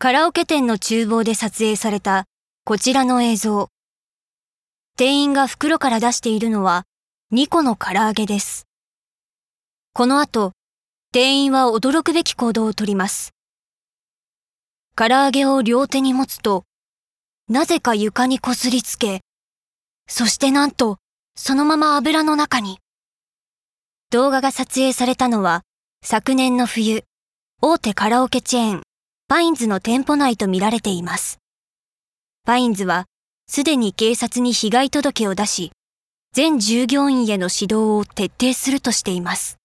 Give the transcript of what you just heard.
カラオケ店の厨房で撮影されたこちらの映像。店員が袋から出しているのは2個の唐揚げです。この後、店員は驚くべき行動をとります。唐揚げを両手に持つと、なぜか床にこすりつけ、そしてなんと、そのまま油の中に。動画が撮影されたのは、昨年の冬、大手カラオケチェーン、パインズの店舗内と見られています。パインズは、すでに警察に被害届を出し、全従業員への指導を徹底するとしています。